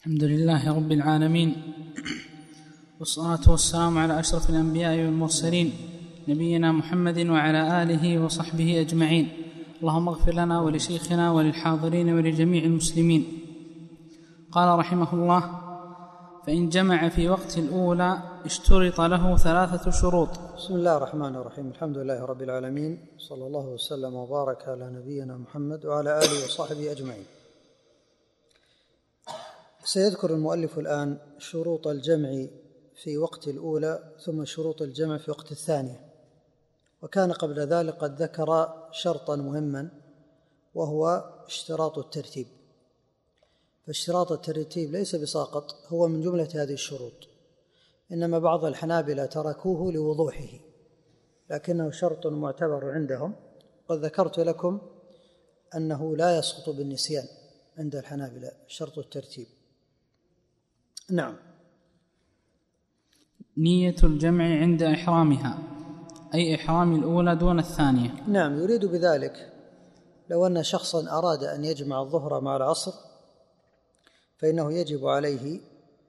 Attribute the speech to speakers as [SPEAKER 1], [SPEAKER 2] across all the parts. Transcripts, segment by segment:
[SPEAKER 1] الحمد لله رب العالمين، والصلاة والسلام على أشرف الأنبياء والمرسلين نبينا محمد وعلى آله وصحبه أجمعين. اللهم اغفر لنا ولشيخنا وللحاضرين ولجميع المسلمين. قال رحمه الله: فإن جمع في وقت الأولى اشترط له 3 شروط.
[SPEAKER 2] بسم الله الرحمن الرحيم. الحمد لله رب العالمين، صلى الله وسلم وبارك على نبينا محمد وعلى آله وصحبه أجمعين. سيذكر المؤلف الآن شروط الجمع في وقت الأولى ثم شروط الجمع في وقت الثانية، وكان قبل ذلك قد ذكر شرطا مهما وهو اشتراط الترتيب. فاشتراط الترتيب ليس بساقط، هو من جملة هذه الشروط، إنما بعض الحنابلة تركوه لوضوحه، لكنه شرط معتبر عندهم. قد ذكرت لكم أنه لا يسقط بالنسيان عند الحنابلة شرط الترتيب. نعم.
[SPEAKER 1] نية الجمع عند إحرامها، أي إحرام الأولى دون الثانية.
[SPEAKER 2] نعم، يريد بذلك لو أن شخصا أراد أن يجمع الظهر مع العصر فإنه يجب عليه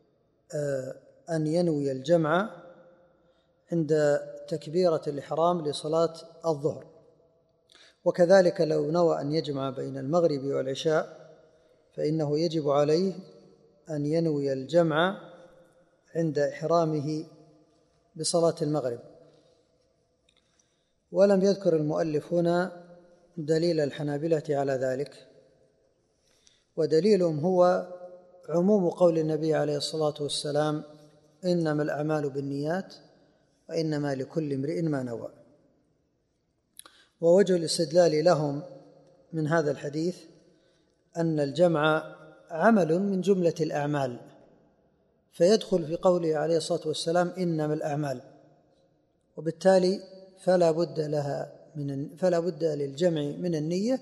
[SPEAKER 2] أن ينوي الجمع عند تكبيرة الإحرام لصلاة الظهر، وكذلك لو نوى أن يجمع بين المغرب والعشاء فإنه يجب عليه أن ينوي الجمع عند إحرامه بصلاة المغرب. ولم يذكر المؤلف هنا دليل الحنابلة على ذلك، ودليلهم هو عموم قول النبي عليه الصلاة والسلام: إنما الأعمال بالنيات وإنما لكل امرئ ما نوى. ووجه الاستدلال لهم من هذا الحديث أن الجمع عمل من جملة الأعمال، فيدخل في قوله عليه الصلاة والسلام: إنما الأعمال، وبالتالي فلا بد للجمع من النية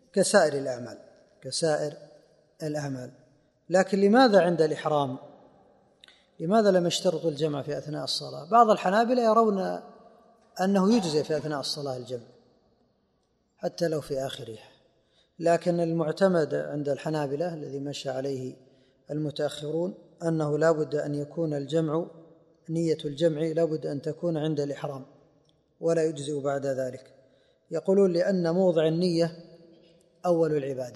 [SPEAKER 2] كسائر الأعمال. لكن لماذا عند الإحرام؟ لماذا لم يشترطوا الجمع في أثناء الصلاة؟ بعض الحنابلة يرون أنه يجزي في أثناء الصلاة الجمع حتى لو في آخرها، لكن المعتمد عند الحنابلة الذي مشى عليه المتأخرون أنه لا بد أن يكون الجمع، نية الجمع لا بد أن تكون عند الإحرام ولا يجزئ بعد ذلك. يقولون لأن موضع النية أول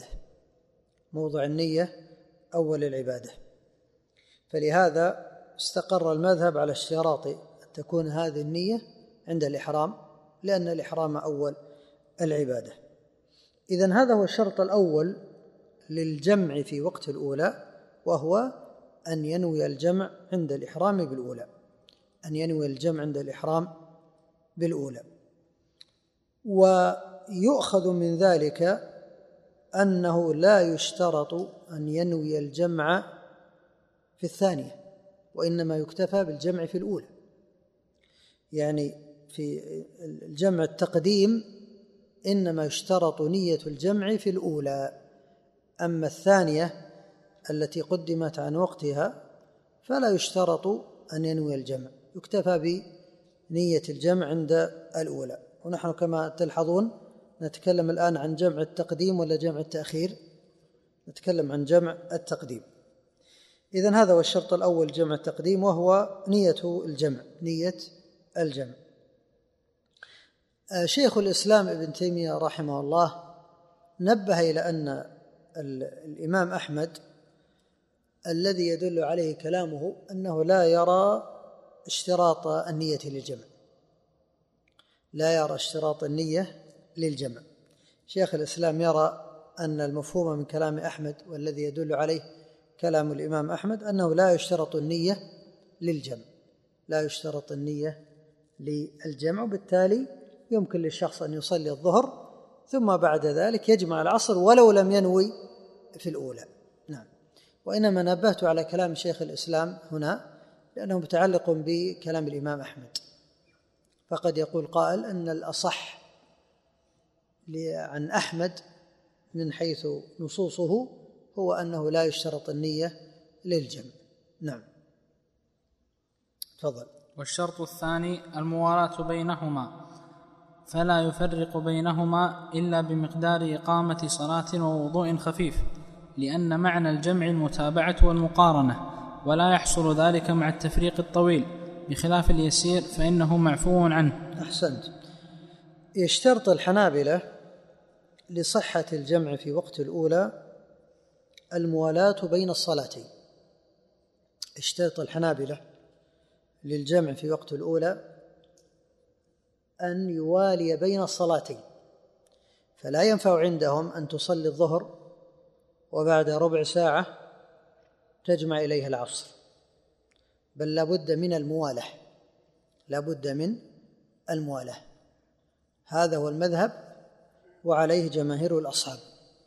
[SPEAKER 2] العبادة، فلهذا استقر المذهب على اشتراط أن تكون هذه النية عند الإحرام، لأن الإحرام أول العبادة. إذن هذا هو الشرط الأول للجمع في وقت الأولى، وهو أن ينوي الجمع عند الإحرام بالأولى. ويؤخذ من ذلك أنه لا يشترط أن ينوي الجمع في الثانية، وإنما يكتفى بالجمع في الأولى. يعني في الجمع التقديم إنما يشترط نية الجمع في الأولى، أما الثانية التي قدمت عن وقتها فلا يشترط أن ينوي الجمع، يكتفى بنية الجمع عند الأولى. ونحن كما تلحظون نتكلم الآن عن جمع التقديم ولا جمع التأخير؟ نتكلم عن جمع التقديم. إذن هذا هو الشرط الأول، جمع التقديم، وهو نية الجمع. شيخ الإسلام ابن تيمية رحمه الله نبه إلى أن الإمام أحمد الذي يدل عليه كلامه أنه لا يرى اشتراط النية للجمع. شيخ الإسلام يرى أن المفهوم من كلام أحمد والذي يدل عليه كلام الإمام أحمد أنه لا يشترط النية للجمع، وبالتالي يمكن للشخص أن يصلي الظهر ثم بعد ذلك يجمع العصر ولو لم ينوي في الأولى. نعم. وإنما نبهت على كلام شيخ الإسلام هنا لأنه متعلق بكلام الإمام أحمد، فقد يقول قائل أن الأصح عن أحمد من حيث نصوصه هو أنه لا يشترط النية للجمع. نعم، تفضل.
[SPEAKER 1] والشرط الثاني الموالاة بينهما، فلا يفرق بينهما إلا بمقدار إقامة صلاة ووضوء خفيف، لأن معنى الجمع المتابعة والمقارنة، ولا يحصل ذلك مع التفريق الطويل، بخلاف اليسير فإنه معفو عنه.
[SPEAKER 2] أحسنت. يشترط الحنابلة لصحة الجمع في وقت الأولى الموالاة بين الصلاتين. اشترط الحنابلة للجمع في وقت الأولى أن يوالي بين الصلاتين، فلا ينفع عندهم أن تصلي الظهر وبعد ربع ساعة تجمع إليها العصر، بل لا بد من الموالاة، لا بد من الموالاة. هذا هو المذهب وعليه جماهير الأصحاب،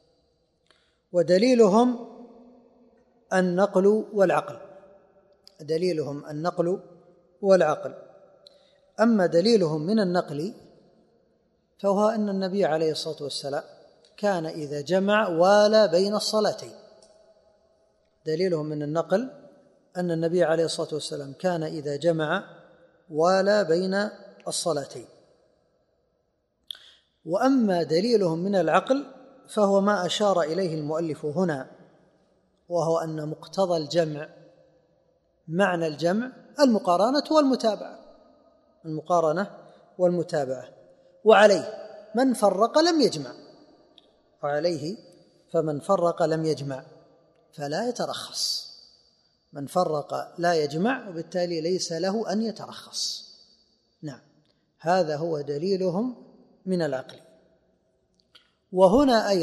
[SPEAKER 2] ودليلهم النقل والعقل، دليلهم النقل والعقل. أما دليلهم من النقل فهو أن النبي عليه الصلاة والسلام كان إذا جمع والى بين الصلاتين. دليلهم من النقل أن النبي عليه الصلاة والسلام كان إذا جمع والى بين الصلاتين. وأما دليلهم من العقل فهو ما أشار إليه المؤلف هنا، وهو أن مقتضى الجمع، معنى الجمع المقارنة والمتابعة، المقارنة والمتابعة. وعليه من فرق لم يجمع، وعليه فمن فرق لم يجمع فلا يترخص، من فرق لا يجمع وبالتالي ليس له أن يترخص. نعم، هذا هو دليلهم من العقل. وهنا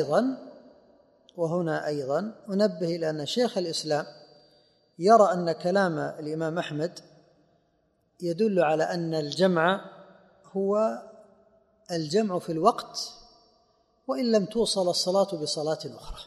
[SPEAKER 2] أيضا أنبه إلى أن شيخ الإسلام يرى أن كلام الإمام أحمد يدل على أن الجمع هو الجمع في الوقت وإن لم توصل الصلاة بصلاة أخرى.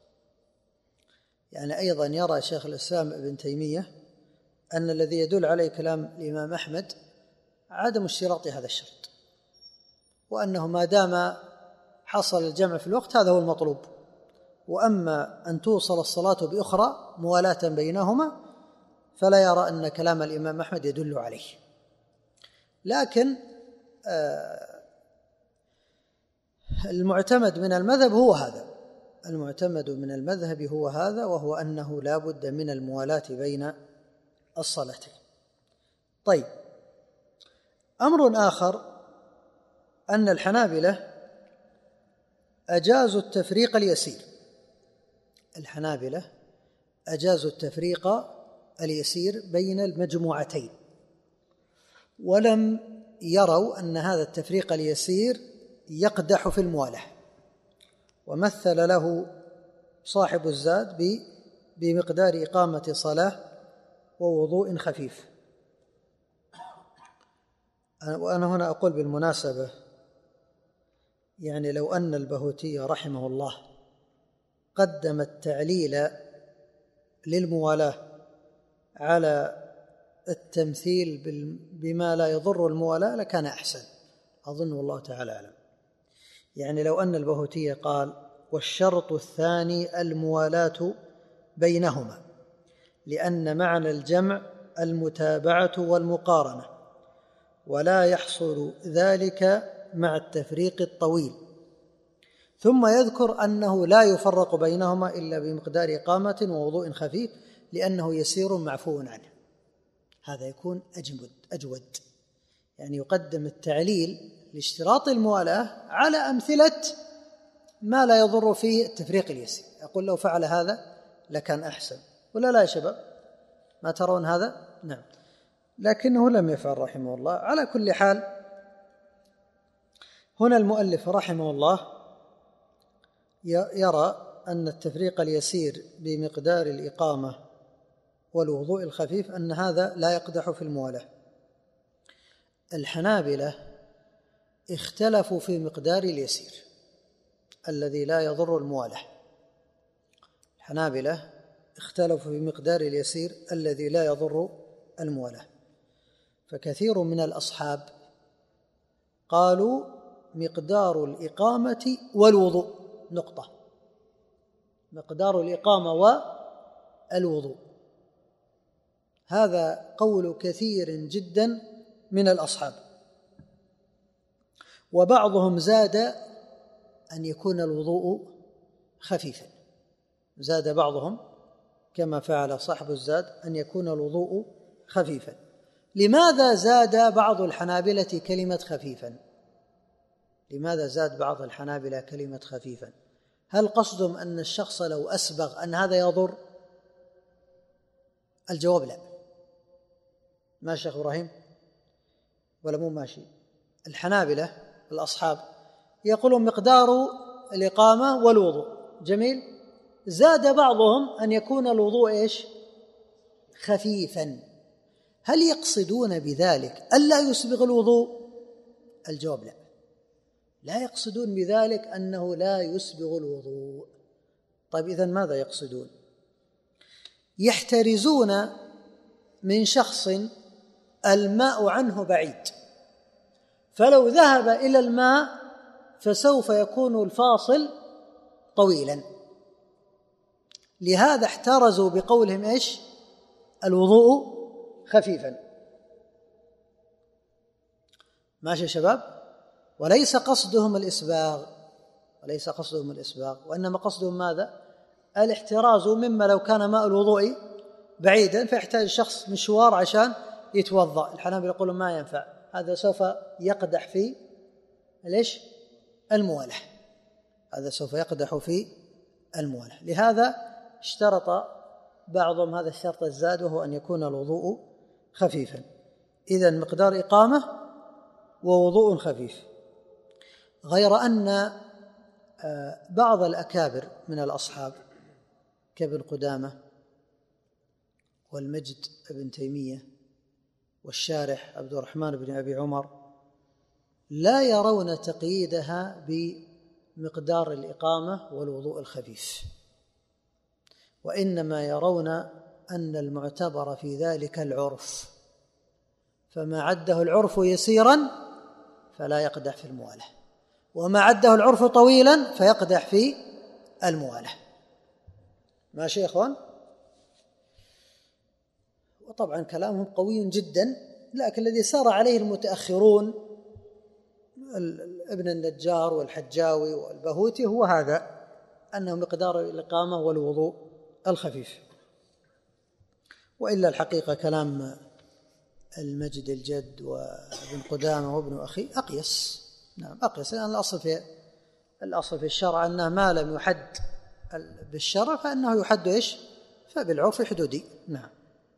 [SPEAKER 2] يعني أيضا يرى شيخ الإسلام ابن تيمية أن الذي يدل عليه كلام الإمام أحمد عدم اشتراط هذا الشرط، وأنه ما دام حصل الجمع في الوقت هذا هو المطلوب، وأما أن توصل الصلاة بأخرى موالاة بينهما فلا يرى أن كلام الإمام أحمد يدل عليه. لكن المعتمد من المذهب هو هذا، المعتمد من المذهب هو هذا، وهو أنه لا بد من الموالاة بين الصلاتين. طيب، أمر آخر أن الحنابلة أجازوا التفريق اليسير، الحنابلة أجازوا التفريق اليسير بين المجموعتين، ولم يروا أن هذا التفريق اليسير يقدح في الموالاة، ومثل له صاحب الزاد بمقدار إقامة صلاة ووضوء خفيف. وأنا هنا أقول بالمناسبة، يعني لو أن البهوتي رحمه الله قدم التعليل للموالاة على التمثيل بما لا يضر الموالاة لكان أحسن، أظن والله تعالى أعلم. يعني لو أن البهوتي قال: والشرط الثاني الموالاة بينهما، لأن معنى الجمع المتابعة والمقارنة، ولا يحصل ذلك مع التفريق الطويل، ثم يذكر أنه لا يفرق بينهما إلا بمقدار إقامة ووضوء خفيف لأنه يسير معفو عنه، هذا يكون أجود. يعني يقدم التعليل لاشتراط الموالاة على أمثلة ما لا يضر فيه التفريق اليسير. أقول لو فعل هذا لكان أحسن، ولا لا يا شباب؟ ما ترون هذا؟ نعم، لكنه لم يفعل رحمه الله. على كل حال، هنا المؤلف رحمه الله يرى أن التفريق اليسير بمقدار الإقامة والوضوء الخفيف أن هذا لا يقدح في الموالاة. الحنابلة اختلفوا في مقدار اليسير الذي لا يضر الموالاة، الحنابلة اختلفوا في مقدار اليسير الذي لا يضر الموالاة، فكثير من الأصحاب قالوا مقدار الإقامة والوضوء نقطة، مقدار الإقامة والوضوء، هذا قول كثير جدا من الأصحاب. وبعضهم زاد أن يكون الوضوء خفيفا، زاد بعضهم كما فعل صاحب الزاد أن يكون الوضوء خفيفا. لماذا زاد بعض الحنابلة كلمة خفيفا؟ لماذا زاد بعض الحنابلة كلمة خفيفا؟ هل قصدهم أن الشخص لو أسبغ أن هذا يضر؟ الجواب لا. ماشي شيخ إبراهيم ولا مو ماشي؟ الحنابلة الأصحاب يقولون مقدار الإقامة والوضوء. جميل. زاد بعضهم أن يكون الوضوء إيش؟ خفيفا. هل يقصدون بذلك ألا يسبغ الوضوء؟ الجواب لا، لا يقصدون بذلك أنه لا يسبغ الوضوء. طيب إذن ماذا يقصدون؟ يحترزون من شخص الماء عنه بعيد، فلو ذهب إلى الماء فسوف يكون الفاصل طويلا، لهذا احترزوا بقولهم إيش؟ الوضوء خفيفا. ماشي يا شباب؟ وليس قصدهم الإسباغ، وليس قصدهم الإسباغ، وإنما قصدهم ماذا؟ الاحتراز مما لو كان ماء الوضوء بعيدا فيحتاج الشخص مشوار عشان يتوضأ. الحنابلة يقولون ما ينفع، هذا سوف يقدح في ليش؟ الموالاة، هذا سوف يقدح في الموالاة. لهذا اشترط بعضهم هذا الشرط الزاد، وهو أن يكون الوضوء خفيفا. إذن مقدار إقامة ووضوء خفيف. غير أن بعض الأكابر من الأصحاب كابن قدامة والمجد ابن تيمية والشارح عبد الرحمن بن أبي عمر لا يرون تقييدها بمقدار الإقامة والوضوء الخفيف، وإنما يرون أن المعتبر في ذلك العرف، فما عده العرف يسيرا فلا يقدح في الموالاة، وما عده العرف طويلا فيقدح في الموالاة. ماشي يا إخوان؟ وطبعا كلامهم قوي جدا، لكن الذي سار عليه المتأخرون ابن النجار والحجاوي والبهوتي هو هذا، أنه مقدار الإقامة والوضوء الخفيف. وإلا الحقيقة كلام المجد الجد وابن قدامة وابن أخي أقيس. نعم أقيس، لأن الأصل في الشرع أنه ما لم يحد بالشرع فإنه يحد إيش؟ فبالعرف حدودي. نعم.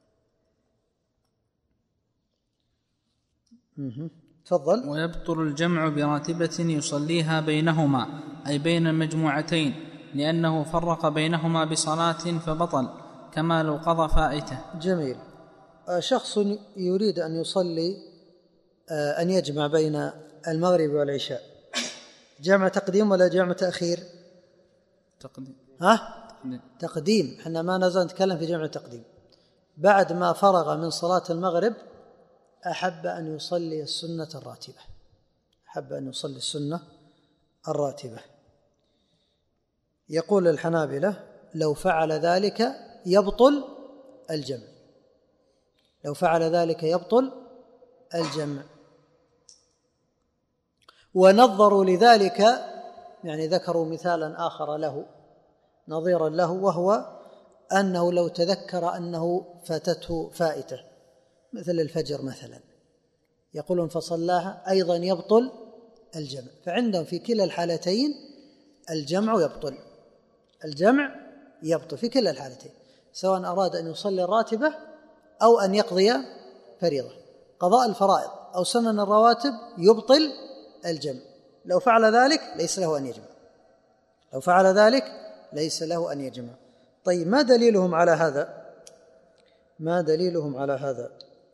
[SPEAKER 2] تفضل.
[SPEAKER 1] ويبطل الجمع براتبة يصليها بينهما، أي بين المجموعتين، لأنه فرق بينهما بصلاة فبطل، كما لو قضى فائته.
[SPEAKER 2] جميل. شخص يريد أن يصلي أن يجمع بين المغرب والعشاء، جمع تقديم ولا جمع تأخير؟
[SPEAKER 1] تقديم.
[SPEAKER 2] تقديم. احنا ما نزال نتكلم في جمع تقديم. بعد ما فرغ من صلاة المغرب أحب أن يصلي السنة الراتبة، أحب أن يصلي السنة الراتبة. يقول الحنابلة لو فعل ذلك يبطل الجمع، لو فعل ذلك يبطل الجمع. ونظروا لذلك، يعني ذكروا مثالا آخر له نظيرا له، وهو أنه لو تذكر أنه فاتته فائتة مثل الفجر مثلا، يقولون فصلاها أيضا يبطل الجمع. فعندهم في كلا الحالتين الجمع يبطل، الجمع يبطل في كلا الحالتين، سواء أراد أن يصلي الراتبة أو أن يقضي فريضة. قضاء الفرائض أو سنن الرواتب يبطل الجمع. لو فعل ذلك ليس له أن يجمع، لو فعل ذلك ليس له أن يجمع. طيب ما دليلهم على هذا؟ ما دليلهم على هذا؟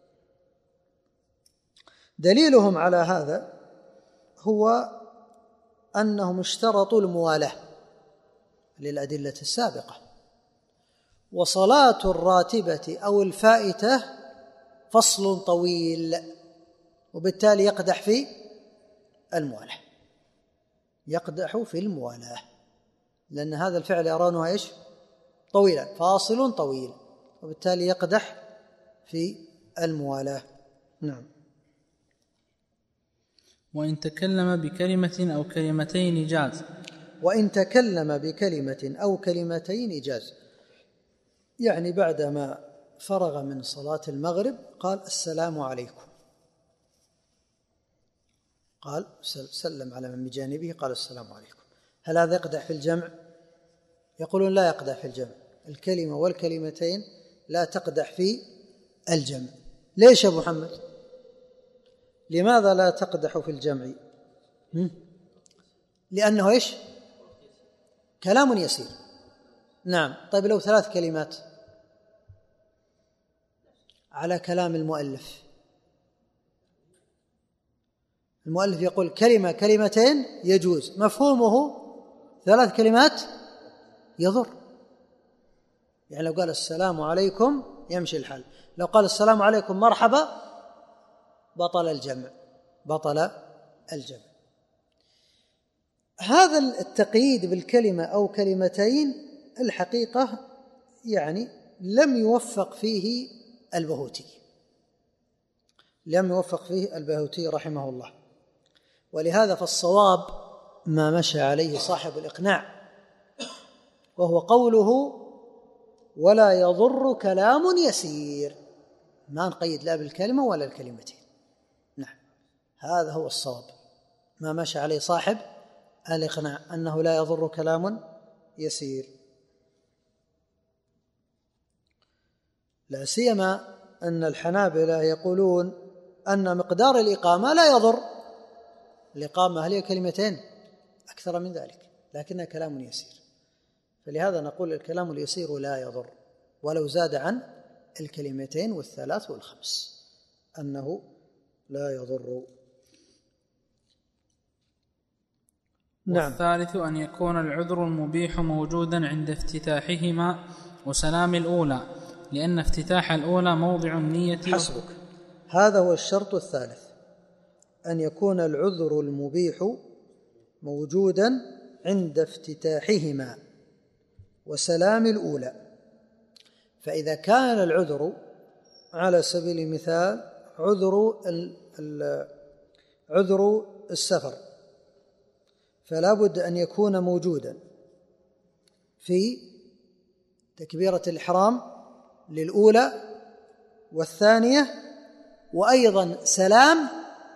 [SPEAKER 2] دليلهم على هذا هو أنهم اشترطوا الموالاة للأدلة السابقة، وصلاة الراتبة أو الفائتة فصل طويل، وبالتالي يقدح في الموالاة، يقدح في الموالاة، لأن هذا الفعل يرونه إيش؟ طويلا، فاصل طويل، وبالتالي يقدح في الموالاة. نعم.
[SPEAKER 1] وإن تكلم بكلمة أو كلمتين جاز.
[SPEAKER 2] وإن تكلم بكلمة أو كلمتين جاز. يعني بعدما فرغ من صلاة المغرب قال السلام عليكم، قال سلم على من بجانبه قال السلام عليكم. هل هذا يقدح في الجمع؟ يقولون لا يقدح في الجمع، الكلمة والكلمتين لا تقدح في الجمع. ليش يا أبو محمد؟ لماذا لا تقدح في الجمع؟ لأنه إيش؟ كلام يسير. نعم. طيب لو 3 كلمات على كلام المؤلف يقول كلمة كلمتين يجوز، مفهومه 3 كلمات يضر. يعني لو قال السلام عليكم يمشي الحال، لو قال السلام عليكم مرحبا بطل الجمع. هذا التقييد بالكلمة أو كلمتين الحقيقة يعني لم يوفق فيه البهوتي رحمه الله. ولهذا فالصواب ما مشى عليه صاحب الإقناع، وهو قوله ولا يضر كلام يسير، ما نقيد لا بالكلمة ولا الكلمتين. نعم، هذا هو الصواب ما مشى عليه صاحب الإقناع، أنه لا يضر كلام يسير. لا سيما أن الحنابلة يقولون أن مقدار الإقامة لا يضر. الإقامة هل هي كلمتين؟ أكثر من ذلك، لكنها كلام يسير. فلهذا نقول الكلام اليسير لا يضر، ولو زاد عن الكلمتين وال3 وال5 أنه لا يضر.
[SPEAKER 1] نعم. والثالث أن يكون العذر المبيح موجودا عند افتتاحهما وسلام الأولى، لأن افتتاح الأولى موضع النية.
[SPEAKER 2] حسبك، هذا هو الشرط الثالث، أن يكون العذر المبيح موجودا عند افتتاحهما وسلام الأولى. فإذا كان العذر على سبيل المثال عذر السفر، فلا بد أن يكون موجودا في تكبيرة الإحرام للأولى والثانية، وأيضا سلام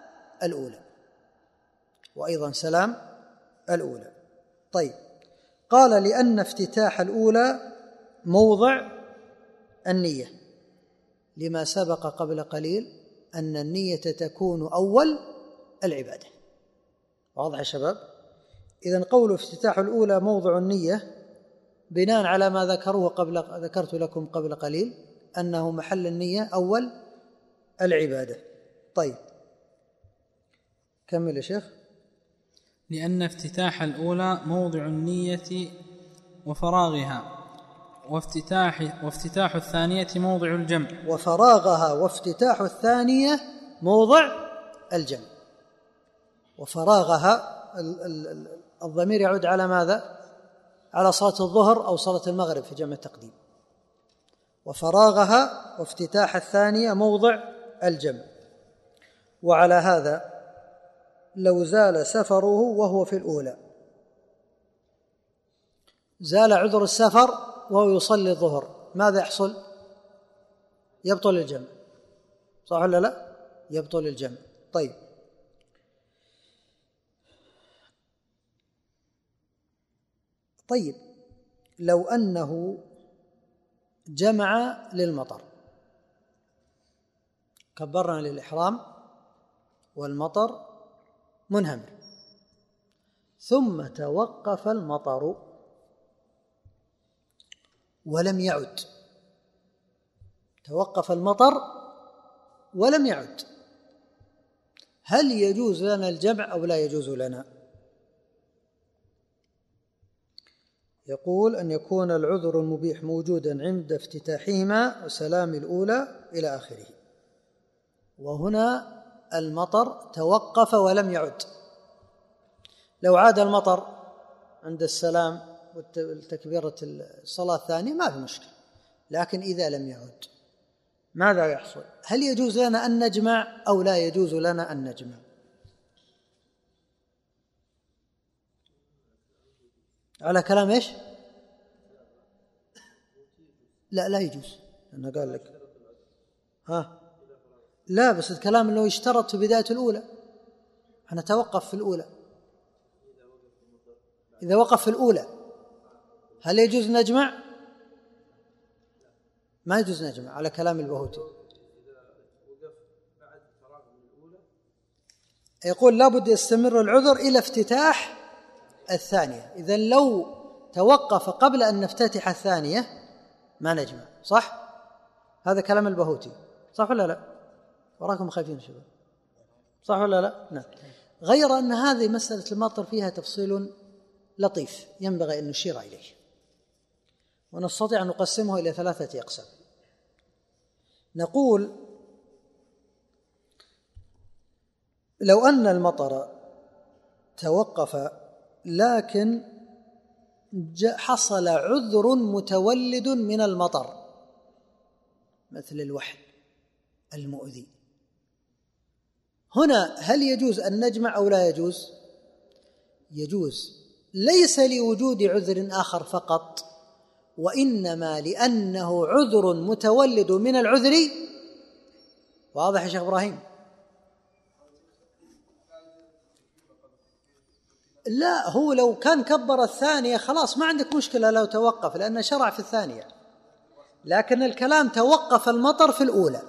[SPEAKER 2] الأولى. طيب، قال لأن افتتاح الأولى موضع النية، لما سبق قبل قليل أن النية تكون أول العبادة. واضح يا شباب؟ إذن قول افتتاح الأولى موضع النية بناء على ما ذكرت لكم قبل قليل أنه محل النية أول العبادة. طيب كمل يا شيخ.
[SPEAKER 1] لأن افتتاح الأولى موضع النية وفراغها، وافتتاح الثانية موضع الجمع.
[SPEAKER 2] وفراغها وافتتاح الثانية موضع الجمع. وفراغها الضمير يعود على ماذا؟ على صلاة الظهر أو صلاة المغرب في جمع التقديم. وفراغها وافتتاح الثانية موضع الجمع. وعلى هذا لو زال سفره وهو في الأولى، زال عذر السفر وهو يصلي الظهر، ماذا يحصل؟ يبطل الجمع، صح ولا لا؟ يبطل الجمع. طيب لو أنه جمع للمطر، كبرنا للإحرام والمطر منهمر، ثم توقف المطر ولم يعد، هل يجوز لنا الجمع أو لا يجوز لنا؟ يقول أن يكون العذر المبيح موجودا عند افتتاحهما وسلام الأولى إلى آخره. وهنا المطر توقف ولم يعد. لو عاد المطر عند السلام والتكبيرة الصلاة الثانية ما في مشكلة، لكن إذا لم يعد ماذا يحصل؟ هل يجوز لنا أن نجمع أو لا يجوز لنا أن نجمع؟ على كلام إيش؟ لا يجوز، أنا قال لك لا، بس الكلام اللي يشترط في بداية الأولى، نتوقف في الأولى. إذا وقف في الأولى هل يجوز نجمع؟ ما يجوز نجمع على كلام البهوتي. يقول لابد يستمر العذر إلى افتتاح الثانية. إذن لو توقف قبل أن نفتتح الثانية ما نجمع، صح؟ هذا كلام البهوتي، صح ولا لا؟ وراكم خايفين شباب، صح ولا لا؟ نعم. غير أن هذه مسألة المطر فيها تفصيل لطيف ينبغي أن نشير إليه، ونستطيع أن نقسمه إلى 3 أقسام. نقول لو أن المطر توقف لكن حصل عذر متولد من المطر مثل الوحل المؤذي، هنا هل يجوز أن نجمع أو لا يجوز؟ يجوز، ليس لوجود عذر آخر فقط، وإنما لأنه عذر متولد من العذر. واضح يا شيخ إبراهيم؟ لا، هو لو كان كبر الثانية خلاص ما عندك مشكلة لو توقف، لأنه شرع في الثانية، لكن الكلام توقف المطر في الأولى،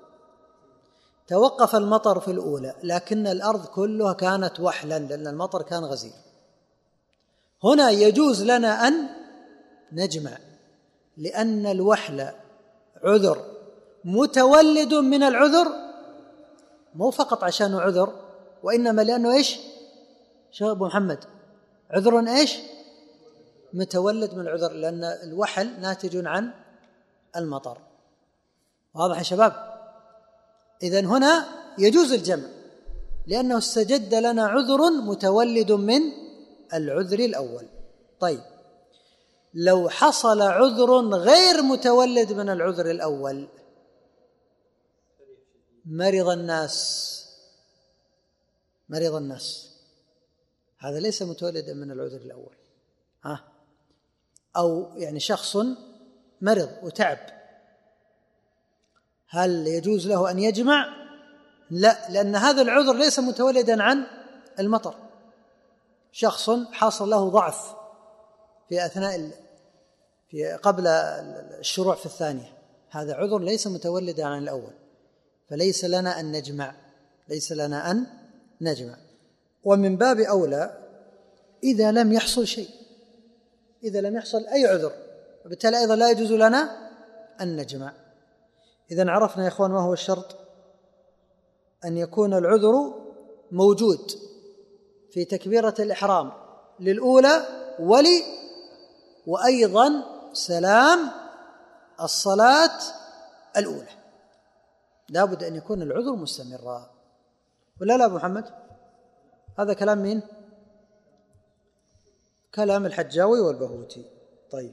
[SPEAKER 2] توقف المطر في الأولى، لكن الأرض كلها كانت وحلا لأن المطر كان غزير. هنا يجوز لنا أن نجمع، لأن الوحل عذر متولد من العذر، مو فقط عشان عذر، وإنما لأنه إيش شيخ أبو محمد؟ عذر إيش؟ متولد من العذر، لأن الوحل ناتج عن المطر. واضح يا شباب؟ إذن هنا يجوز الجمع لأنه استجد لنا عذر متولد من العذر الأول. طيب، لو حصل عذر غير متولد من العذر الأول، مرض الناس، هذا ليس متولدا من العذر الأول، أو يعني شخص مرض وتعب، هل يجوز له أن يجمع؟ لا، لأن هذا العذر ليس متولدا عن المطر. شخص حصل له ضعف قبل الشروع في الثانية، هذا عذر ليس متولدا عن الأول، فليس لنا أن نجمع. ومن باب أولى إذا لم يحصل شيء، إذا لم يحصل أي عذر، وبالتالي أيضا لا يجوز لنا أن نجمع. إذن عرفنا يا إخوان ما هو الشرط؟ أن يكون العذر موجود في تكبيرة الإحرام للأولى وأيضا سلام الصلاة الأولى، لا بد أن يكون العذر مستمرا، ولا لا أبو محمد؟ هذا كلام مين؟ كلام الحجاوي والبهوتي. طيب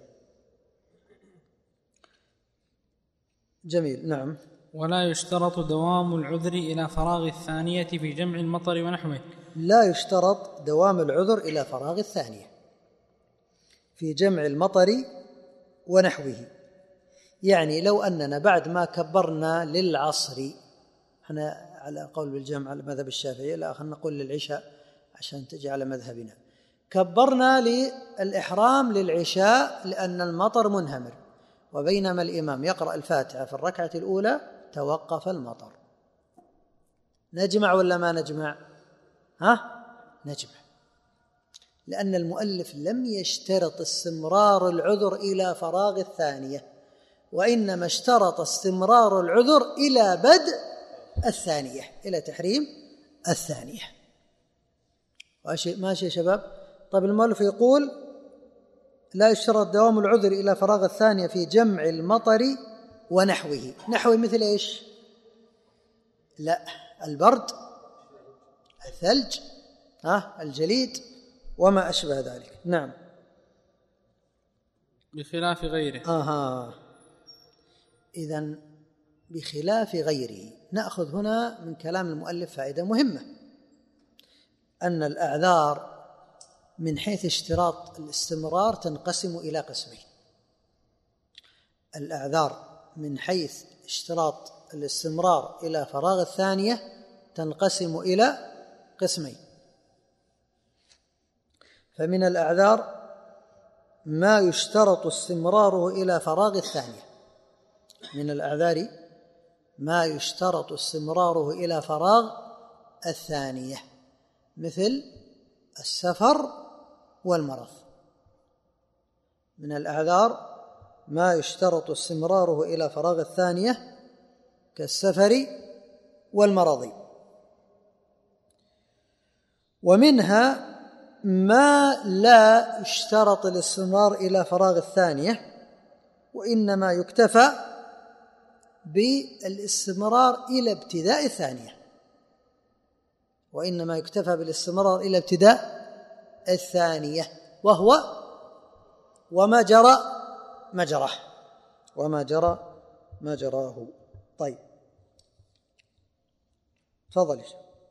[SPEAKER 2] جميل. نعم.
[SPEAKER 1] ولا يشترط دوام العذر إلى فراغ الثانية في جمع المطر ونحوه.
[SPEAKER 2] لا يشترط دوام العذر إلى فراغ الثانية في جمع المطر ونحوه. يعني لو أننا بعد ما كبرنا للعصر، احنا على قول بالجمع على مذهب الشافعي، لا خلينا نقول للعشاء عشان تجي على مذهبنا، كبرنا للإحرام للعشاء لأن المطر منهمر، وبينما الإمام يقرأ الفاتحة في الركعة الأولى توقف المطر، نجمع ولا ما نجمع؟ نجمع، لأن المؤلف لم يشترط استمرار العذر إلى فراغ الثانية، وإنما اشترط استمرار العذر إلى بدء الثانية، إلى تحريم الثانية. ماشي يا شباب؟ طيب المؤلف يقول لا يشترط دوام العذر إلى فراغ الثانية في جمع المطر ونحوه. نحوه مثل إيش؟ لا، البرد، الثلج، الجليد وما أشبه ذلك. نعم.
[SPEAKER 1] بخلاف غيره.
[SPEAKER 2] إذن بخلاف غيره. نأخذ هنا من كلام المؤلف فائدة مهمة، أن الأعذار من حيث اشتراط الاستمرار تنقسم إلى قسمين. الأعذار من حيث اشتراط الاستمرار إلى فراغ الثانية تنقسم إلى قسمين. فمن الأعذار ما يشترط استمراره إلى فراغ الثانية، من الأعذار ما يشترط استمراره إلى فراغ الثانية، مثل السفر والمرض. من الأعذار ما يشترط استمراره إلى فراغ الثانية كالسفر والمرض. ومنها ما لا يشترط الاستمرار إلى فراغ الثانية، وإنما يكتفى بالاستمرار إلى ابتداء الثانية، وإنما يكتفى بالاستمرار إلى ابتداء الثانية، وهو وما جرى مجراه، وما جرى مجراه. طيب تفضل.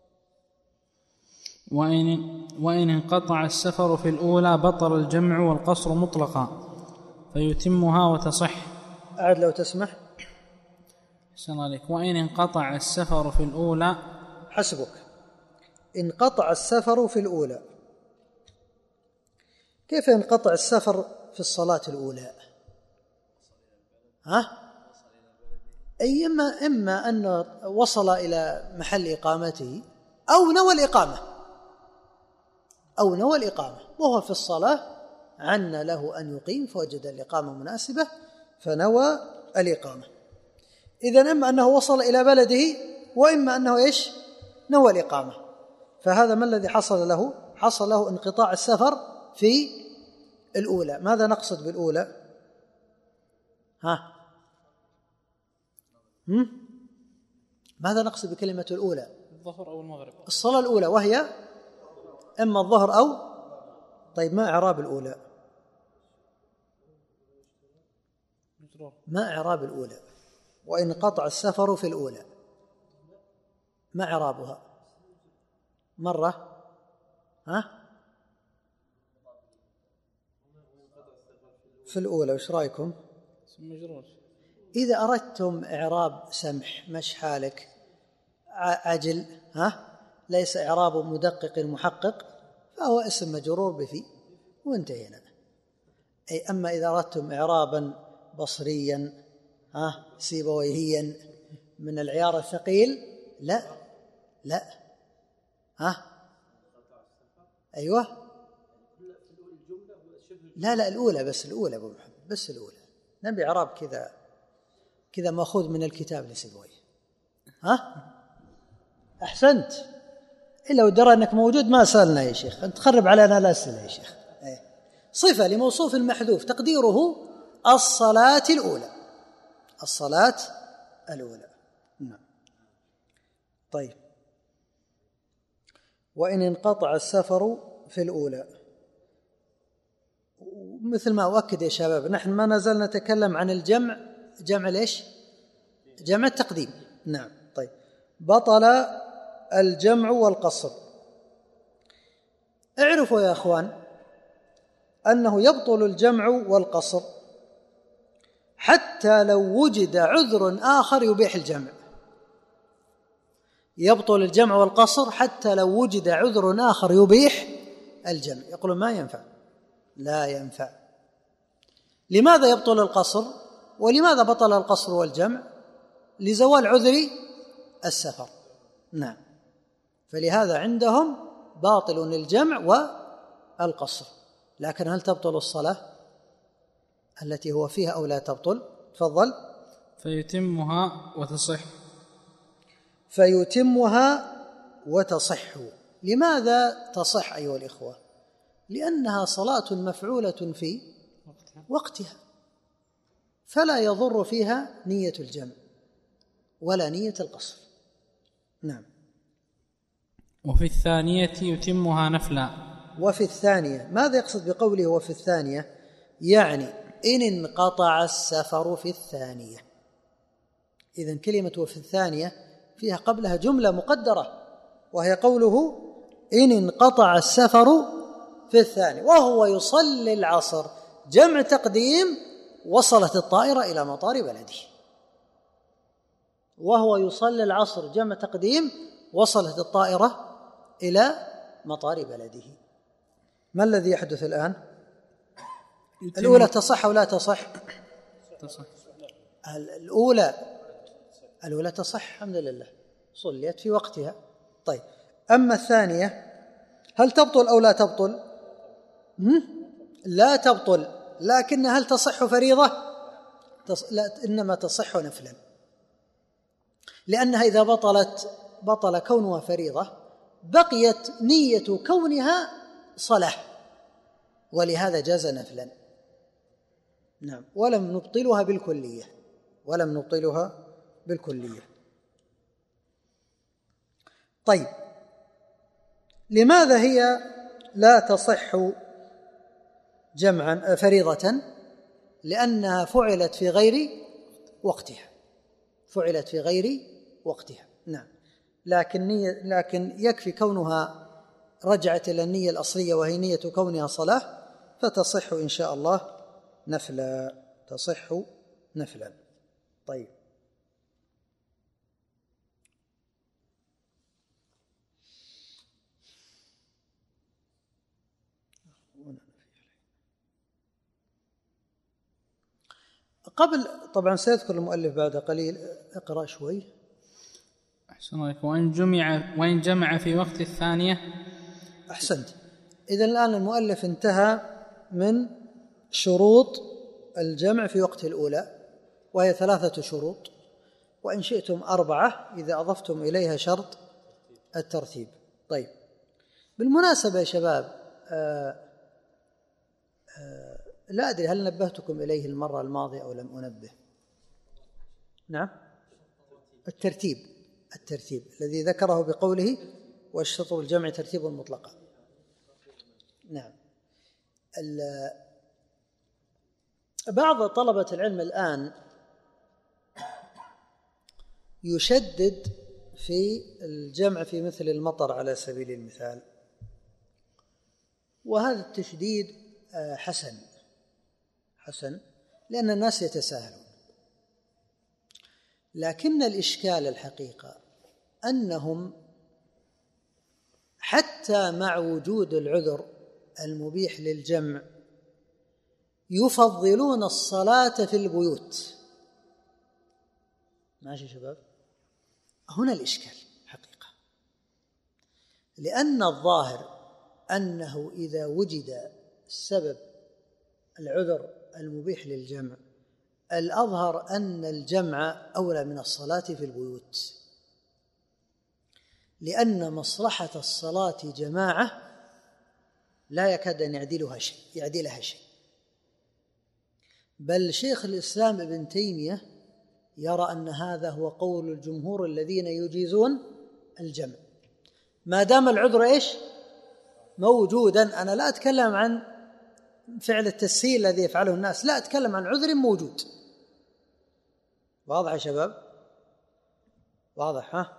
[SPEAKER 1] وإن انقطع السفر في الأولى بطل الجمع والقصر مطلقا فيتمها وتصح.
[SPEAKER 2] أعد لو تسمح.
[SPEAKER 1] أحسن عليك. وإن انقطع السفر في الأولى.
[SPEAKER 2] حسبك. انقطع السفر في الأولى. كيف ينقطع السفر في الصلاة الأولى؟ أي إما أن وصل إلى محل إقامته أو نوى الإقامة وهو في الصلاة، عن له أن يقيم فوجد الإقامة مناسبة فنوى الإقامة. إذن إما أنه وصل إلى بلده وإما أنه نوى الإقامة. فهذا ما الذي حصل له؟ حصل له انقطاع السفر في الأولى. ماذا نقصد بالأولى؟ ماذا نقصد بكلمة الأولى؟
[SPEAKER 1] الظهر أو المغرب.
[SPEAKER 2] الصلاة الأولى وهي إما الظهر أو. طيب ما إعراب الأولى؟ ما إعراب الأولى؟ وإن قطع السفر في الأولى ما إعرابها؟ مرة في الأولى وش رأيكم؟ إذا أردتم إعراب سمح مش حالك عجل ليس إعراب مدقق محقق فهو اسم مجرور بفي وانتهينا. أي أما إذا أردتم إعرابا بصريا سيبويهيا من العيار الثقيل لا أيوة لا الأولى بس الأولى أبو محمد بس الأولى نبي إعراب كذا مأخوذ من الكتاب لسيبويه. أحسنت. إلا ودرى أنك موجود ما سألنا يا شيخ، أنت تخرب علينا الأسئلة يا شيخ. صفة لموصوف محذوف تقديره الصلاة الأولى. نعم. طيب. وإن انقطع السفر في الأولى، مثل ما أؤكد يا شباب نحن ما نزال نتكلم عن الجمع. جمع ليش؟ جمع التقديم. نعم. طيب. بطل الجمع والقصر. اعرفوا يا أخوان أنه يبطل الجمع والقصر حتى لو وجد عذر آخر يبيح الجمع. يبطل الجمع والقصر حتى لو وجد عذر آخر يبيح الجمع. يقولون ما ينفع. لا ينفع. لماذا يبطل القصر؟ ولماذا بطل القصر والجمع؟ لزوال عذر السفر. نعم. فلهذا عندهم باطل الجمع والقصر. لكن هل تبطل الصلاة التي هو فيها أو لا تبطل؟ تفضل.
[SPEAKER 1] فيتمها
[SPEAKER 2] وتصح. لماذا تصح أيها الإخوة؟ لأنها صلاة مفعولة في وقتها، فلا يضر فيها نية الجمع ولا نية القصر. نعم.
[SPEAKER 1] وفي الثانية يتمها نفلا.
[SPEAKER 2] وفي الثانية ماذا يقصد بقوله وفي الثانية؟ يعني إن انقطع السفر في الثانية. إذن كلمة وفي الثانية فيها قبلها جملة مقدرة وهي قوله إن انقطع السفر في الثاني وهو يصلي العصر جمع تقديم، وصلت الطائرة إلى مطار بلده. وهو يصلي العصر جمع تقديم، وصلت الطائرة إلى مطار بلده. ما الذي يحدث الآن؟ الأولى تصح أو لا تصح؟
[SPEAKER 1] تصح.
[SPEAKER 2] الأولى تصح الحمد لله، صليت في وقتها. طيب، أما الثانية هل تبطل أو لا تبطل؟ لا تبطل، لكن هل تصح فريضة؟ لا، إنما تصح نفلا، لأنها إذا بطل كونها فريضة بقيت نية كونها صلاة، ولهذا جاز نفلا. نعم، ولم نبطلها بالكلية. طيب، لماذا هي لا تصح جمعا فريضة؟ لأنها فعلت في غير وقتها. نعم، لكن يكفي كونها رجعت إلى النية الأصلية وهي نية كونها صلاة، فتصح إن شاء الله نفلا. طيب، قبل طبعا سيذكر المؤلف بعد قليل، اقرأ شوي.
[SPEAKER 1] أحسن عليك. وإن جمع في وقت الثانية.
[SPEAKER 2] أحسنت. إذن الآن المؤلف انتهى من شروط الجمع في وقت الأولى، وهي 3 شروط، وإن شئتم 4 إذا أضفتم إليها شرط الترتيب. طيب، بالمناسبة يا شباب، لا أدري هل نبهتكم إليه المرة الماضية أو لم أنبه. نعم، الترتيب الذي ذكره بقوله والشطر الجمع ترتيب مطلقا. نعم، بعض طلبة العلم الآن يشدد في الجمع في مثل المطر على سبيل المثال، وهذا التشديد حسن لأن الناس يتساهلون، لكن الإشكال الحقيقة أنهم حتى مع وجود العذر المبيح للجمع يفضلون الصلاة في البيوت. ماشي شباب؟ هنا الإشكال حقيقة، لأن الظاهر أنه إذا وجد السبب العذر المبيح للجمع، الأظهر أن الجمع أولى من الصلاة في البيوت، لأن مصلحة الصلاة جماعة لا يكاد أن يعدلها شيء. بل شيخ الإسلام ابن تيمية يرى أن هذا هو قول الجمهور الذين يجيزون الجمع ما دام العذر موجودا. أنا لا أتكلم عن فعل التسهيل الذي يفعله الناس، لا أتكلم عن عذر موجود. واضح يا شباب؟ واضح ها؟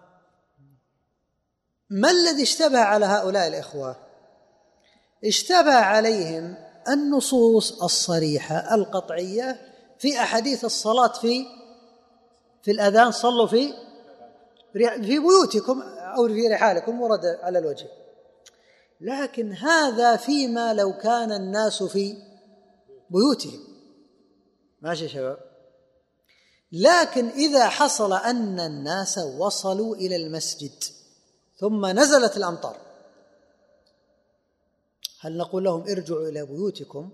[SPEAKER 2] ما الذي اشتبه على هؤلاء الإخوة؟ اشتبه عليهم النصوص الصريحة القطعية في أحاديث الصلاة في الأذان، صلوا في بيوتكم أو في رحالكم، ورد على الوجه. لكن هذا فيما لو كان الناس في بيوتهم، ماشي يا شباب؟ لكن إذا حصل أن الناس وصلوا إلى المسجد ثم نزلت الأمطار، هل نقول لهم ارجعوا إلى بيوتكم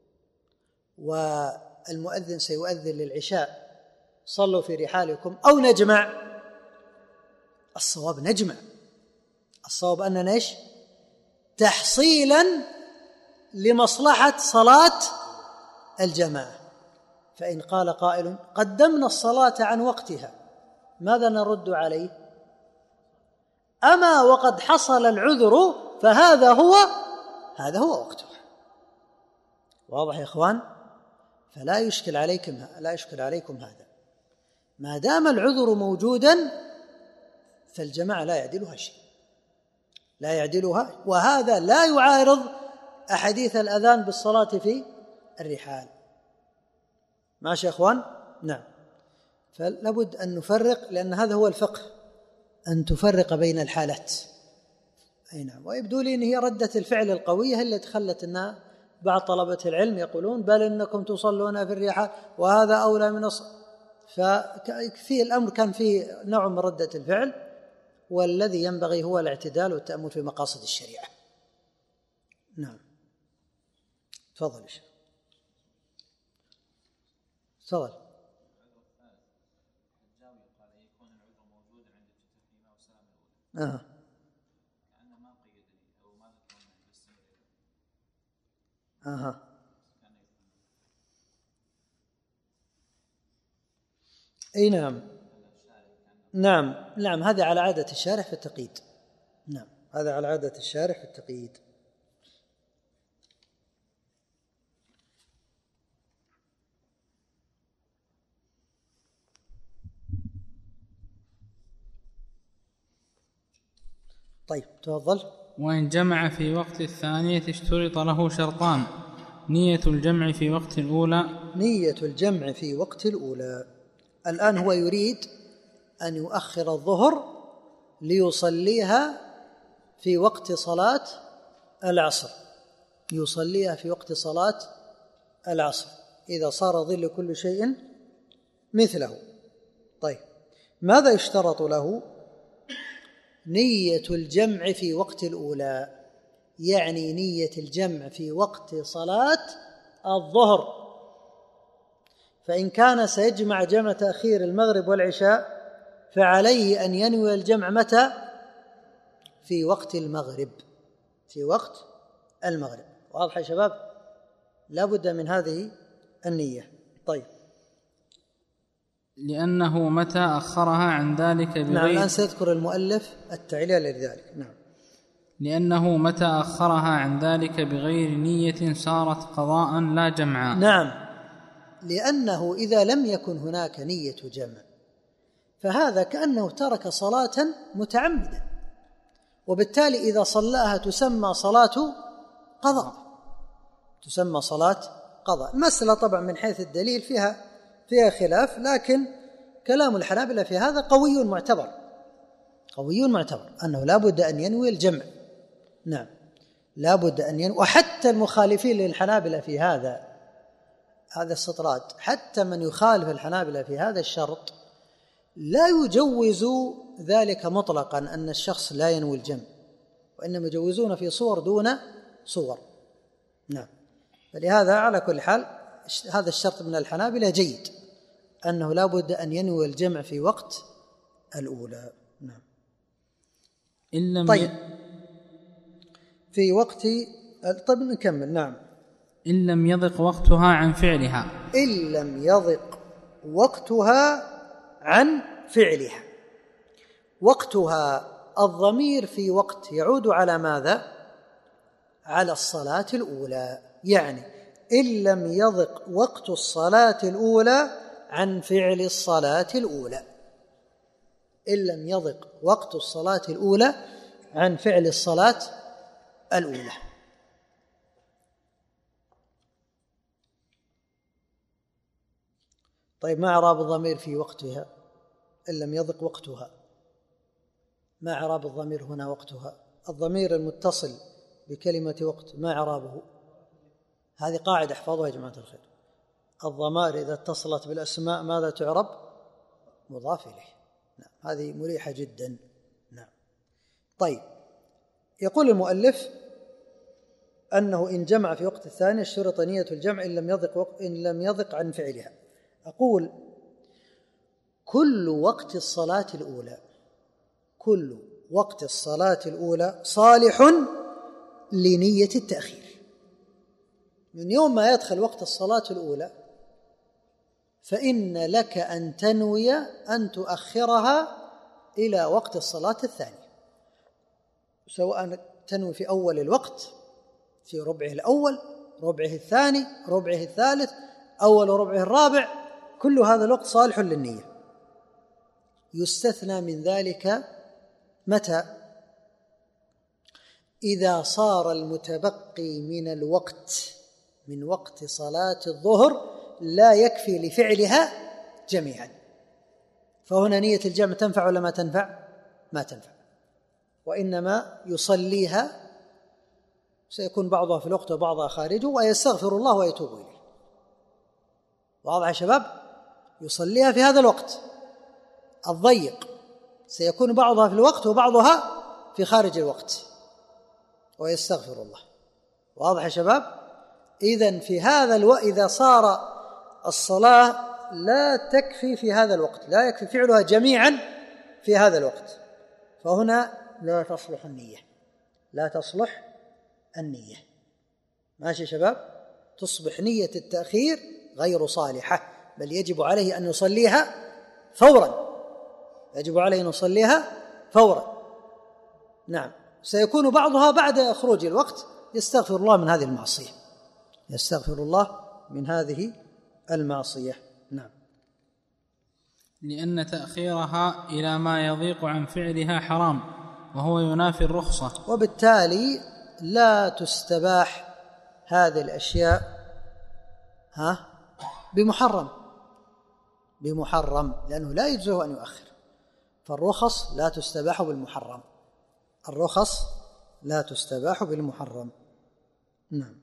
[SPEAKER 2] والمؤذن سيؤذن للعشاء صلوا في رحالكم، أو نجمع؟ الصواب نجمع. الصواب أننا تحصيلا لمصلحة صلاة الجماعة. فإن قال قائل قدمنا الصلاة عن وقتها، ماذا نرد عليه؟ أما وقد حصل العذر فهذا هو وقتها. واضح يا إخوان؟ فلا يشكل عليكم هذا، ما دام العذر موجودا فالجماعة لا يعدلها شيء، وهذا لا يعارض أحاديث الأذان بالصلاة في الرحال. ماشي يا أخوان؟ نعم. فلابد أن نفرق، لأن هذا هو الفقه، أن تفرق بين الحالات. أي نعم. ويبدو لي أن هي ردة الفعل القوية اللي خلت أن بعض طلبة العلم يقولون بل إنكم تصلون في الرحال وهذا أولى من ففي الأمر كان فيه نوع من ردة الفعل، والذي ينبغي هو الاعتدال والتأمل في مقاصد الشريعة. نعم. تفضل شيخ. تفضل. اي نعم. نعم هذا على عادة الشارح في التقييد. نعم هذا على عادة الشارح في التقييد. طيب تفضل.
[SPEAKER 1] وإن جمع في وقت الثانية اشترط له شرطان: نية الجمع في وقت الأولى.
[SPEAKER 2] نية الجمع في وقت الأولى. الآن هو يريد أن يؤخر الظهر ليصليها في وقت صلاة العصر، يصليها في وقت صلاة العصر إذا صار ظل كل شيء مثله. طيب ماذا يشترط له؟ نية الجمع في وقت الأولى، يعني نية الجمع في وقت صلاة الظهر. فإن كان سيجمع جمع تأخير المغرب والعشاء فعليه أن ينوي الجمع متى؟ في وقت المغرب، في وقت المغرب. واضح يا شباب؟ لا بد من هذه النية. طيب
[SPEAKER 1] لأنه متى أخرها عن ذلك بغير.
[SPEAKER 2] نعم الآن سيذكر المؤلف التعليل لذلك. نعم.
[SPEAKER 1] لأنه متى أخرها عن ذلك بغير نية صارت قضاء لا جمعا.
[SPEAKER 2] نعم، لأنه إذا لم يكن هناك نية جمع فهذا كأنه ترك صلاة متعمدا، وبالتالي إذا صلاها تسمى صلاة قضاء، تسمى صلاة قضاء. المسألة طبعا من حيث الدليل فيها خلاف، لكن كلام الحنابلة في هذا قوي معتبر، قوي معتبر أنه لا بد أن ينوي الجمع. نعم لا بد أن ينوي. وحتى المخالفين للحنابلة في هذا استطراد، حتى من يخالف الحنابلة في هذا الشرط لا يجوز ذلك مطلقا أن الشخص لا ينوي الجمع، وإنما يجوزون في صور دون صور. نعم. فلهذا على كل حال هذا الشرط من الحنابلة جيد، أنه لا بد أن ينوي الجمع في وقت الأولى. نعم. طيب في وقت. طيب نكمل. نعم.
[SPEAKER 1] إن لم يضق وقتها عن فعلها.
[SPEAKER 2] إن لم يضق وقتها عن فعلها. وقتها الضمير في وقت يعود على ماذا؟ على الصلاة الأولى. يعني إن لم يضق وقت الصلاة الأولى عن فعل الصلاة الأولى. إن لم يضق وقت الصلاة الأولى عن فعل الصلاة الأولى. طيب ما إعراب الضمير في وقتها؟ إن لم يضق وقتها، ما إعراب الضمير هنا وقتها؟ الضمير المتصل بكلمة وقت ما إعرابه؟ هذه قاعدة احفظوها يا جماعة الخير. الضمائر إذا اتصلت بالأسماء ماذا تعرب؟ مضاف إليه. نعم. هذه مريحة جدا. نعم. طيب يقول المؤلف أنه إن جمع في وقت الثاني اشترط نية الجمع إن لم يضق عن فعلها. أقول كل وقت الصلاة الأولى، كل وقت الصلاة الأولى صالح لنية التأخير. من يوم ما يدخل وقت الصلاة الأولى فإن لك أن تنوي أن تؤخرها إلى وقت الصلاة الثانية، سواء تنوي في أول الوقت في ربعه الأول، ربعه الثاني، ربعه الثالث، أول ربعه الرابع، كل هذا الوقت صالح للنية. يستثنى من ذلك متى؟ إذا صار المتبقي من الوقت من وقت صلاة الظهر لا يكفي لفعلها جميعا، فهنا نية الجمع تنفع ولا ما تنفع؟ ما تنفع، وإنما يصليها، سيكون بعضها في الوقت وبعضها خارجه، ويستغفر الله ويتوب إليه. واضح يا شباب؟ يصليها في هذا الوقت الضيق، سيكون بعضها في الوقت وبعضها في خارج الوقت، ويستغفر الله. واضح يا شباب؟ إذن في هذا الوقت إذا صار الصلاة لا تكفي في هذا الوقت، لا يكفي فعلها جميعا في هذا الوقت، فهنا لا تصلح النية، لا تصلح النية. ماشي يا شباب؟ تصبح نية التأخير غير صالحة، بل يجب عليه أن يصليها فورا، يجب عليه أن يصليها فورا. نعم، سيكون بعضها بعد خروج الوقت يستغفر الله من هذه المعصية، يستغفر الله من هذه المعصية. نعم،
[SPEAKER 1] لأن تأخيرها إلى ما يضيق عن فعلها حرام، وهو ينافي الرخصة،
[SPEAKER 2] وبالتالي لا تستباح هذه الأشياء بمحرم، لأنه لا يجوز أن يؤخر، فالرخص لا تستباح بالمحرم، الرخص لا تستباح بالمحرم. نعم.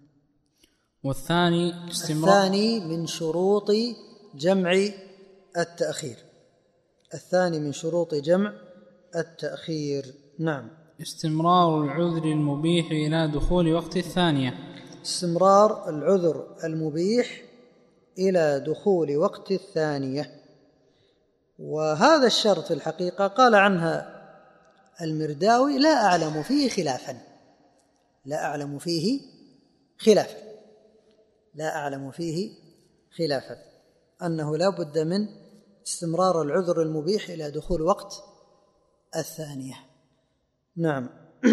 [SPEAKER 1] والثاني
[SPEAKER 2] من شروط جمع التأخير، الثاني من شروط جمع التأخير. نعم،
[SPEAKER 1] استمرار العذر المبيح إلى دخول وقت الثانية،
[SPEAKER 2] استمرار العذر المبيح إلى دخول وقت الثانية. وهذا الشرط في الحقيقة قال عنها المرداوي لا أعلم فيه خلافا، لا أعلم فيه خلافا، لا أعلم فيه خلافا، أنه لا بد من استمرار العذر المبيح إلى دخول وقت الثانية. نعم.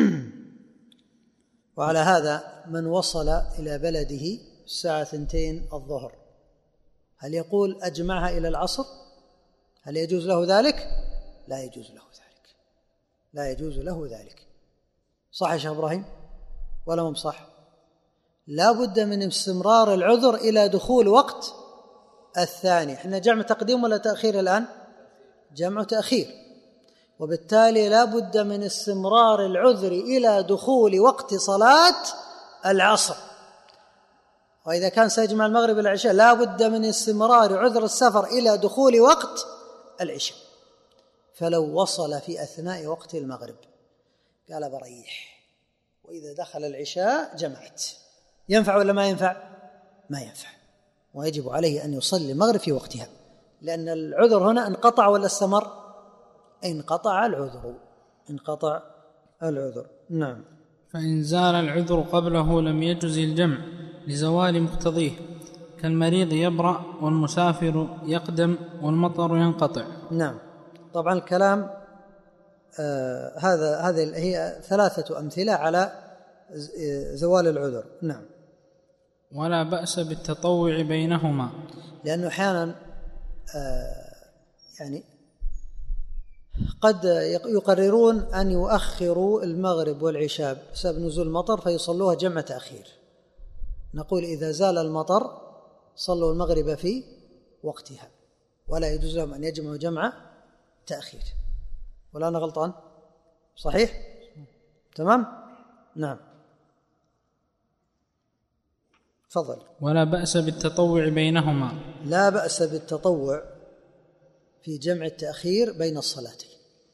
[SPEAKER 2] وعلى هذا من وصل إلى بلده الساعة 2 الظهر، هل يقول أجمعها إلى العصر؟ هل يجوز له ذلك؟ لا يجوز له ذلك، لا يجوز له ذلك. صح يا شيخ إبراهيم ولا مو صح؟ لا بد من استمرار العذر إلى دخول وقت الثاني. احنا جمع تقديم ولا تأخير الآن؟ جمع تأخير، وبالتالي لا بد من استمرار العذر إلى دخول وقت صلاة العصر. وإذا كان سيجمع المغرب والعشاء لا بد من استمرار عذر السفر إلى دخول وقت العشاء. فلو وصل في أثناء وقت المغرب قال بريح، وإذا دخل العشاء جمعت، ينفع ولا ما ينفع؟ ما ينفع، ويجب عليه أن يصلي المغرب في وقتها، لأن العذر هنا انقطع ولا استمر؟ انقطع العذر، انقطع العذر. نعم.
[SPEAKER 1] فإن زال العذر قبله لم يجز الجمع لزوال مقتضيه، كالمريض يبرأ والمسافر يقدم والمطر ينقطع.
[SPEAKER 2] نعم. طبعا الكلام هذه هي 3 أمثلة على زوال العذر. نعم.
[SPEAKER 1] ولا بأس بالتطوع بينهما،
[SPEAKER 2] لأنه أحيانا يعني قد يقررون أن يؤخروا المغرب والعشاء بسبب نزول المطر فيصلوها جمع تأخير. نقول إذا زال المطر صلوا المغرب في وقتها، ولا يجوز لهم أن يجمعوا جمع تأخير. ولا أنا غلطان؟ صحيح؟ تمام؟ نعم. تفضل.
[SPEAKER 1] ولا بأس بالتطوع بينهما،
[SPEAKER 2] لا بأس بالتطوع في جمع التأخير بين الصلاتين،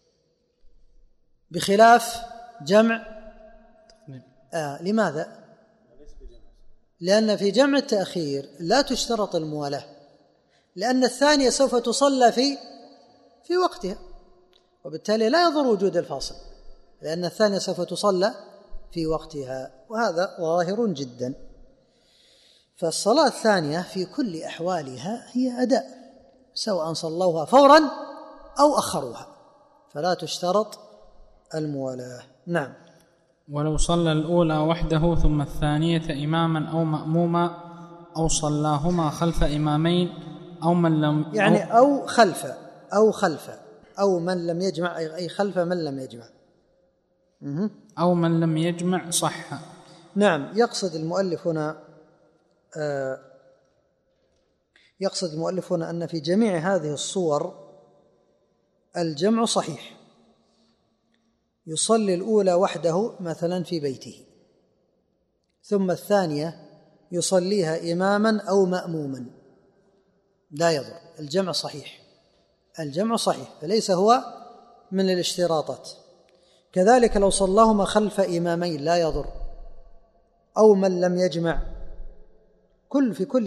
[SPEAKER 2] بخلاف جمع لماذا؟ لأن في جمع التأخير لا تشترط الموالاة، لأن الثانية سوف تصلى في وقتها، وبالتالي لا يضر وجود الفاصل، لأن الثانية سوف تصلى في وقتها، وهذا ظاهر جدا. فالصلاة الثانية في كل أحوالها هي أداء، سواء صلوها فورا أو أخروها، فلا تشترط الموالاة. نعم.
[SPEAKER 1] ولو صلى الأولى وحده ثم الثانية إماما أو مأموما أو صلاهما خلف إمامين أو من لم
[SPEAKER 2] يعني أو خلف أو من لم يجمع، أي خلف من لم يجمع.
[SPEAKER 1] أو من لم يجمع صح.
[SPEAKER 2] نعم، يقصد المؤلف هنا أن في جميع هذه الصور الجمع صحيح. يصلي الأولى وحده مثلا في بيته، ثم الثانية يصليها إماما أو مأموما، لا يضر، الجمع صحيح، الجمع صحيح، فليس هو من الاشتراطات. كذلك لو صلاهما خلف إمامين لا يضر، أو من لم يجمع، في كل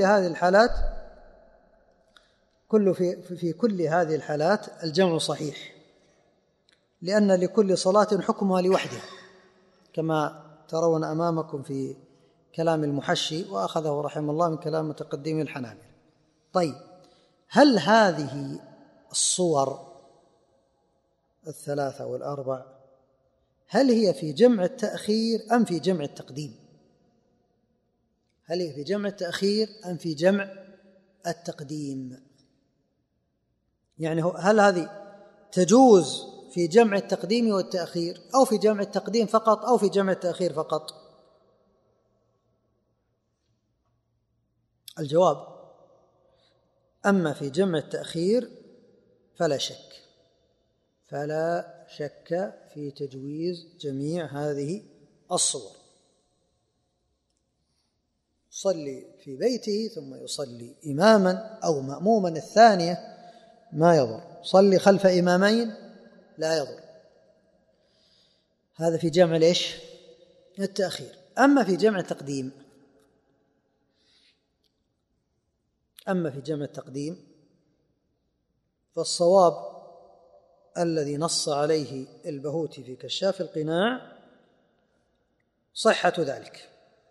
[SPEAKER 2] هذه الحالات الجمع صحيح، لأن لكل صلاة حكمها لوحدها، كما ترون أمامكم في كلام المحشي، وأخذه رحمه الله من كلام متقدمي الحنابلة. طيب، هل هذه الصور الثلاثة والأربع هل هي في جمع التأخير أم في جمع التقديم؟ هل هي في جمع التأخير أم في جمع التقديم؟ يعني هل هذه تجوز في جمع التقديم والتأخير، أو في جمع التقديم فقط، أو في جمع التأخير فقط؟ الجواب: أما في جمع التأخير فلا شك في تجويز جميع هذه الصور. يصلي في بيته ثم يصلي إماما أو مأموما الثانية ما يضر، صلي خلف إمامين لا يضر، هذا في جمع ليش؟ التأخير. أما في جمع التقديم فالصواب الذي نص عليه البهوتي في كشاف القناع صحة ذلك،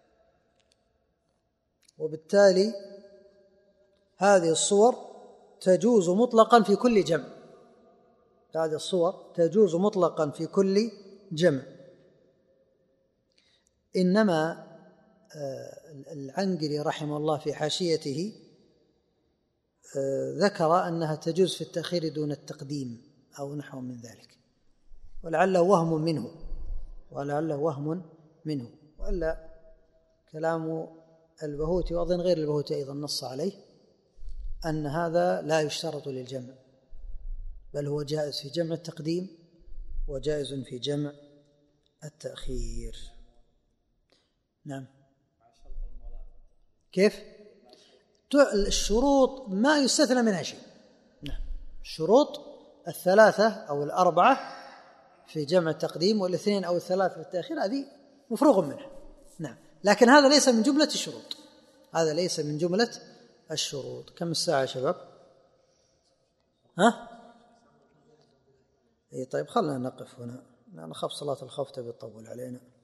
[SPEAKER 2] وبالتالي هذه الصور تجوز مطلقا في كل جمع، هذه الصور تجوز مطلقا في كل جمع. إنما العنقري رحمه الله في حاشيته ذكر أنها تجوز في التأخير دون التقديم أو نحو من ذلك، ولعله وهم منه، وإلا كلام البهوتي، وأظن غير البهوتي أيضا نص عليه أن هذا لا يشترط للجمع، بل هو جائز في جمع التقديم وجائز في جمع التأخير. نعم. كيف؟ الشروط ما يستثنى منها شيء. نعم، الشروط الثلاثة أو الأربعة في جمع التقديم، والاثنين أو الثلاثة في التأخير، هذه مفروغ منها. نعم، لكن هذا ليس من جملة الشروط. كم الساعة يا شباب؟ طيب، خلنا نقف هنا، أنا أخاف صلاة الخوف تبي تطول علينا.